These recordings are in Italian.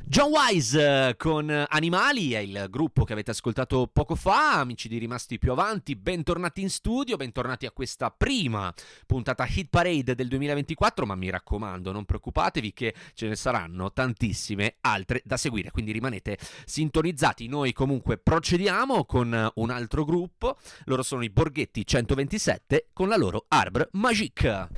John Wise con Animali è il gruppo che avete ascoltato poco fa. Amici di Rimasti Più Avanti, bentornati in studio, bentornati a questa prima puntata Hit Parade del 2024, ma mi raccomando, non preoccupatevi che ce ne saranno tantissime altre da seguire, quindi rimanete sintonizzati. Noi comunque procediamo con un altro gruppo, loro sono i Borghetti 127 con la loro Arbre Magique.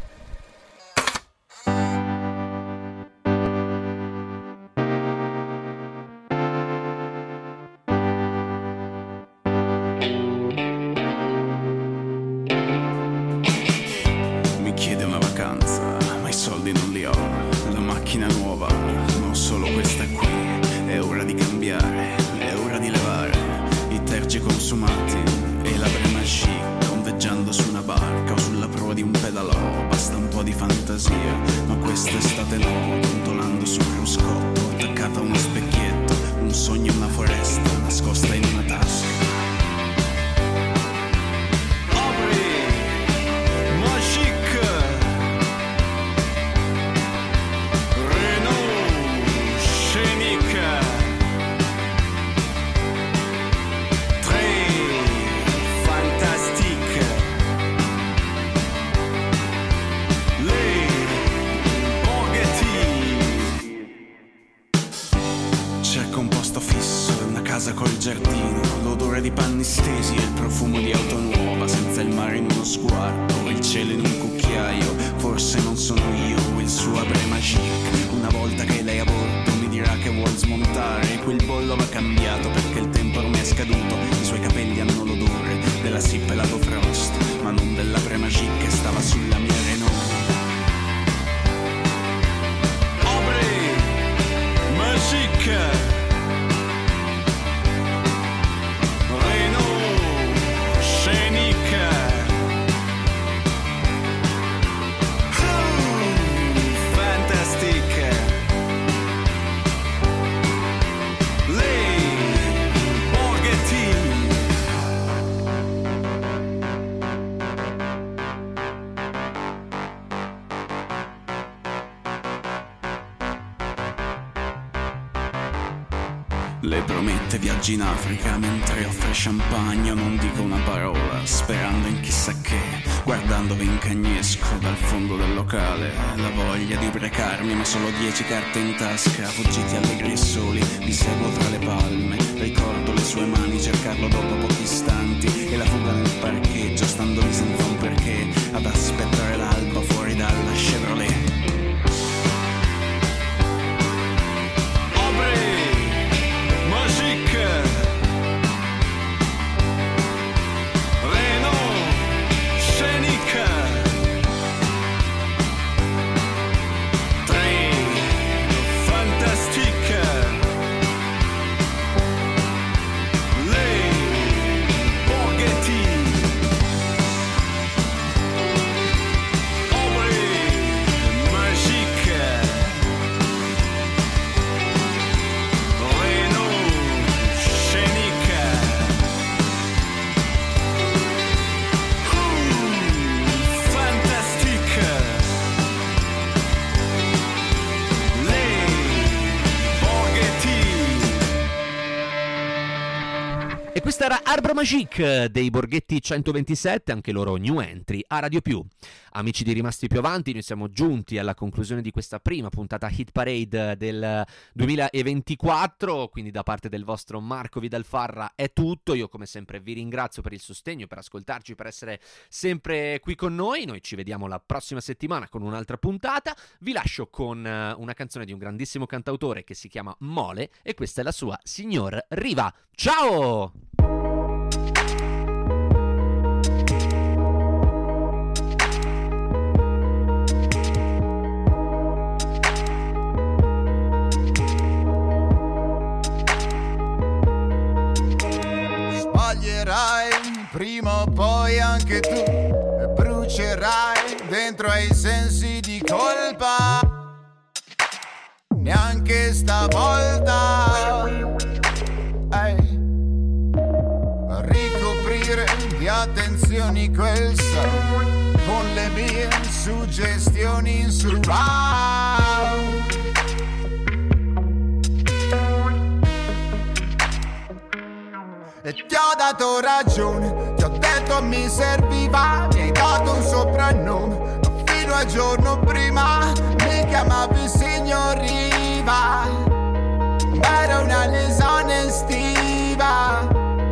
Non li ho, la macchina nuova, non solo questa qui. È ora di cambiare, è ora di levare i tergi consumati e la brema chic, ondeggiando su una barca o sulla prua di un pedalò. Basta un po' di fantasia, ma quest'estate no, dondolando sul cruscotto, attaccata a uno specchietto, un sogno, una foresta nascosta in una tasca. Col giardino, l'odore di panni stesi e il profumo di auto nuova, senza il mare in uno sguardo, il cielo in un cucchiaio. Forse non sono io il suo Arbre Magique. Una volta che lei a bordo mi dirà che vuol smontare, quel bollo va cambiato perché il tempo ormai è scaduto. I suoi capelli hanno l'odore della Sip e la Frost, ma non dell'Arbre Magique che stava sulla mia Renault. Arbre Magique. Le promette viaggi in Africa mentre offre champagne. Non dico una parola, sperando in chissà che, guardandovi in cagnesco dal fondo del locale. La voglia di ubriacarmi, ma solo 10 carte in tasca. Fuggiti allegri e soli, vi seguo tra le palme. Ricordo le sue mani, cercarlo dopo pochi istanti. E la fuga nel parcheggio, stando lì senza un perché, ad aspettare l'alba fuori dalla Chevrolet. Questa era Arbre Magique dei Borghetti 127, anche loro new entry a Radio Più. Amici di Rimasti Più Avanti, noi siamo giunti alla conclusione di questa prima puntata Hit Parade del 2024, quindi da parte del vostro Marco Vidalfarra è tutto. Io come sempre vi ringrazio per il sostegno, per ascoltarci, per essere sempre qui con noi. Noi ci vediamo la prossima settimana con un'altra puntata. Vi lascio con una canzone di un grandissimo cantautore che si chiama Mole e questa è la sua Signor Riva. Ciao! Sbaglierai prima o poi anche tu e brucerai dentro ai sensi di colpa. Neanche stavolta ricoprire di attenzioni quel sound con le mie suggestioni in surround. e ti ho dato ragione. Ti ho detto mi serviva, mi hai dato un soprannome, ma fino al giorno prima mi chiamavi signor Riva, ma era una lesione estiva.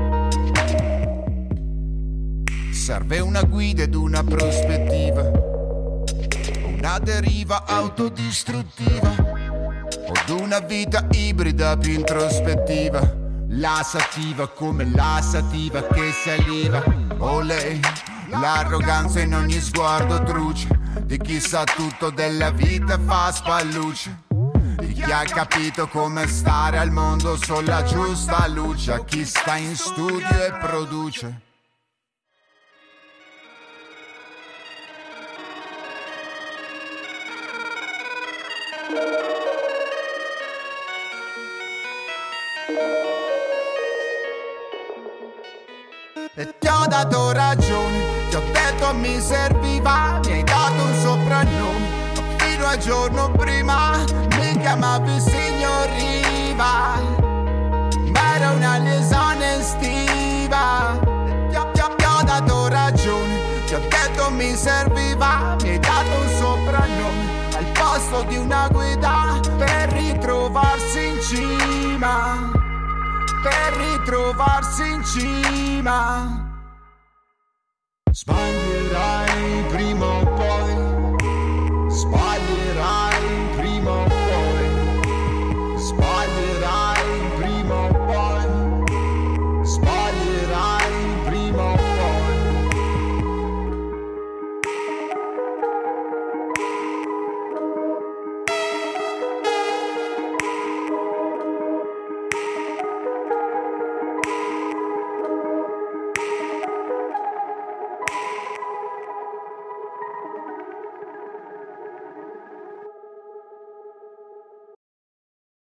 Serve una guida ed una prospettiva, una deriva autodistruttiva, od una vita ibrida più introspettiva, la sativa come la sativa che saliva. Oh lei, l'arroganza in ogni sguardo truce, di chi sa tutto della vita e fa spallucce, di chi ha capito come stare al mondo solo la giusta luce, a chi sta in studio e produce. E ti ho dato ragione, ti ho detto mi serviva, mi hai dato un soprannome, ma fino al giorno prima mi chiamavi signor Riva, ma era una lesione estiva. E ti ho dato ragione, ti ho detto mi serviva, mi hai dato un soprannome al posto di una guida per ritrovarsi in cima, per ritrovarsi in cima. Sbaglierai prima o